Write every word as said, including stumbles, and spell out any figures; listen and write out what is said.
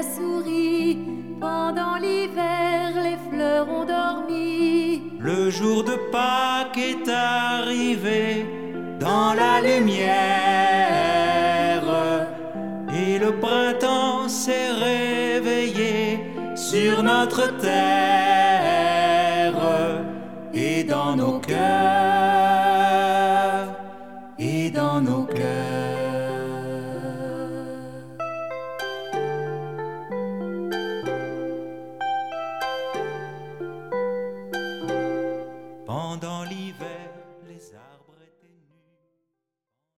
sourit. Pendant l'hiver, les fleurs ont dormi. Le jour de Pâques est arrivé dans la lumière, et le printemps s'est réveillé sur notre terre.